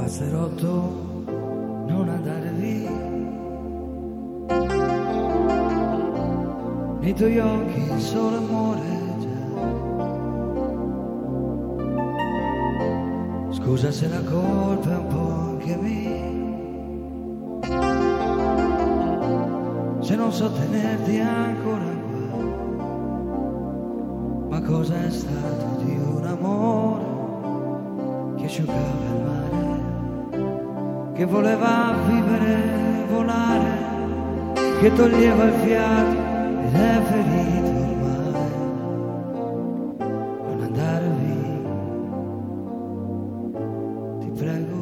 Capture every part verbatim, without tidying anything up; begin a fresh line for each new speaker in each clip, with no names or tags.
passerotto, non andare via. Nei tuoi occhi il sole amoreggia. Scusa se la colpa è un po' anche mia, se non so tenerti ancora qua. Ma cosa è stato di un amore che asciugava il mare, che voleva vivere, volare, che toglieva il fiato ed è ferito ormai. Non andare via, ti prego,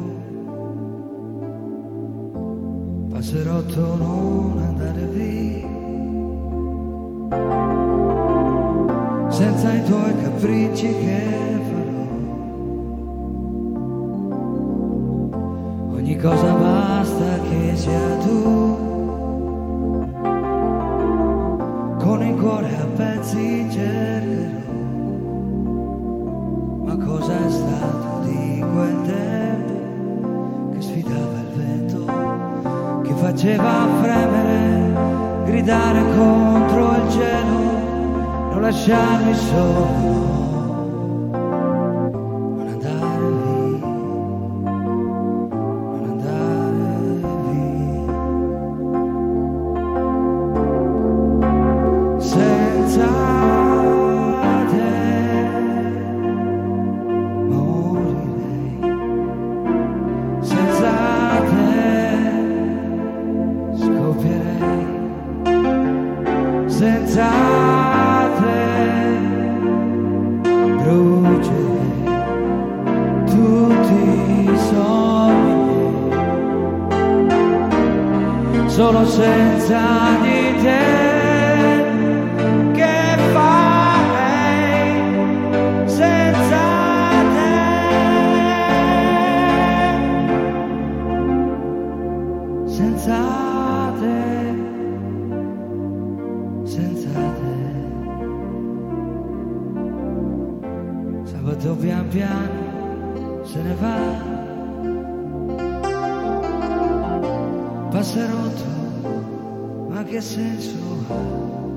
passerotto, non andare via, senza i tuoi capricci che farò. Ogni cosa basta che sia tu, con il cuore a pezzi cercherò. Ma cosa è stato di quel tempo che sfidava il vento, che faceva fremere, gridare contro il cielo, non lasciarmi solo. Senza te brucerei tutti i sogni miei, solo senza di te che farei senza te, senza te. Senza te. Sabato pian piano se ne va, passerotto, ma che senso ha?